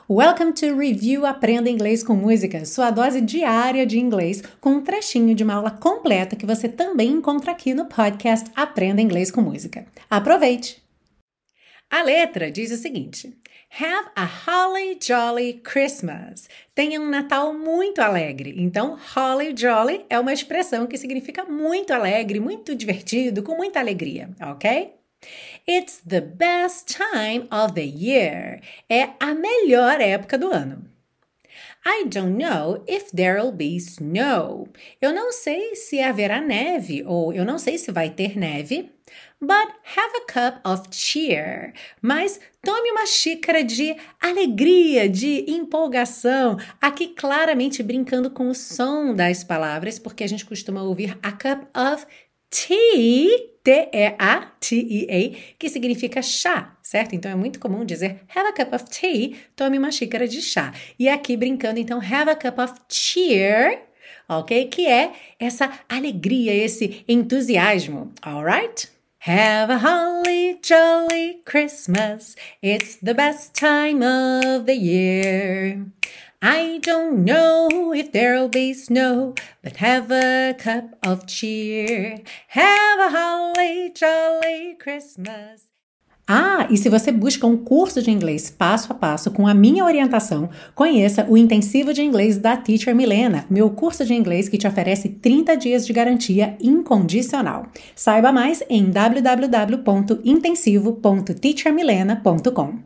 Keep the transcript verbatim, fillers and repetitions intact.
Welcome to Review Aprenda Inglês com Música, sua dose diária de inglês com um trechinho de uma aula completa que você também encontra aqui no podcast Aprenda Inglês com Música. Aproveite! A letra diz o seguinte: Have a holly jolly Christmas. Tenha um Natal muito alegre. Então, holly jolly é uma expressão que significa muito alegre, muito divertido, com muita alegria, ok? It's the best time of the year. É a melhor época do ano. I don't know if there'll be snow. Eu não sei se haverá neve ou eu não sei se vai ter neve. But have a cup of cheer. Mas tome uma xícara de alegria, de empolgação. Aqui claramente brincando com o som das palavras, porque a gente costuma ouvir a cup of tea, T E A T E A, que significa chá, certo? Então é muito comum dizer have a cup of tea, tome uma xícara de chá. E aqui brincando, então, have a cup of cheer, ok? Que é essa alegria, esse entusiasmo, alright? Have a holly jolly Christmas, it's the best time of the year. I don't know if there'll be snow, but have a cup of cheer. Have a holly jolly Christmas. Ah, e se você busca um curso de inglês passo a passo com a minha orientação, conheça o Intensivo de Inglês da Teacher Milena, meu curso de inglês que te oferece trinta dias de garantia incondicional. Saiba mais em w w w ponto intensivo ponto teacher milena ponto com.